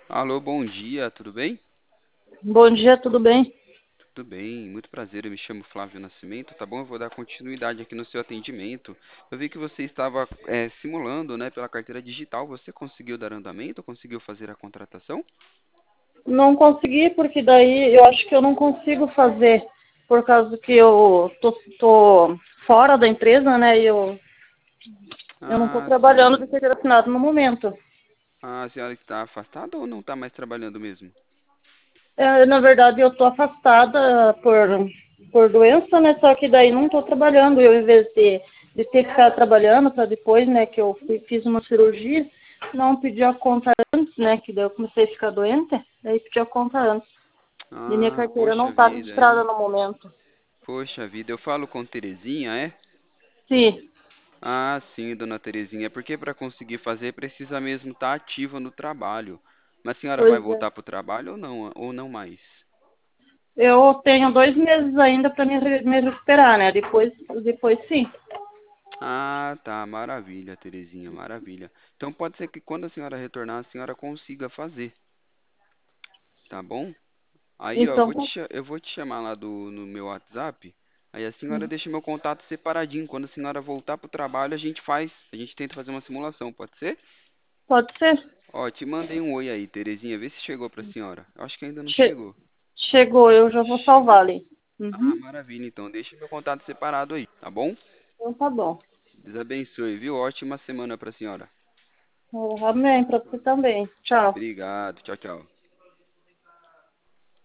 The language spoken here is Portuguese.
Alô, bom dia, tudo bem? Bom dia, tudo bem? Tudo bem, muito prazer, eu me chamo Flávio Nascimento, tá bom? Eu vou dar continuidade aqui no seu atendimento. Eu vi que você estava simulando, né, pela carteira digital. Você conseguiu dar andamento? Conseguiu fazer a contratação? Não consegui porque daí eu acho que eu não consigo fazer por causa que eu tô fora da empresa, né? E eu não estou Ah, trabalhando de sim. carteira assinada no momento. Ah, a senhora está afastada ou não está mais trabalhando mesmo? Na verdade, eu estou afastada por doença, né? Só que daí não estou trabalhando. Eu, em vez de ter que ficar trabalhando para depois, né, que eu fiz uma cirurgia, não pedi a conta antes, né? Que daí eu comecei a ficar doente, daí pedi a conta antes. E minha Ah, carteira não poxa está vida, registrada hein? no momento. Poxa vida, eu falo com Terezinha, é? Sim, Ah, sim, dona Terezinha, é porque para conseguir fazer precisa mesmo estar ativa no trabalho. Mas a senhora vai pois é. voltar para o trabalho ou não mais? Eu tenho 2 meses ainda para me recuperar, né? Depois sim. Ah, tá, maravilha, Terezinha, maravilha. Então pode ser que quando a senhora retornar, a senhora consiga fazer, tá bom? Aí, ó, Então, eu vou te chamar lá no meu WhatsApp. Aí a senhora uhum. deixa meu contato separadinho. Quando a senhora voltar pro trabalho, a gente tenta fazer uma simulação, pode ser? Pode ser. Ó, te mandei um oi aí, Terezinha, vê se chegou pra senhora. Eu acho que ainda não Che- chegou. Chegou, eu já vou salvar ali. Ah, Uhum. maravilha, então deixa meu contato separado aí, tá bom? Então tá bom. Deus abençoe, viu? Ótima semana pra senhora. Amém, para você também. Tchau. Obrigado, tchau, tchau.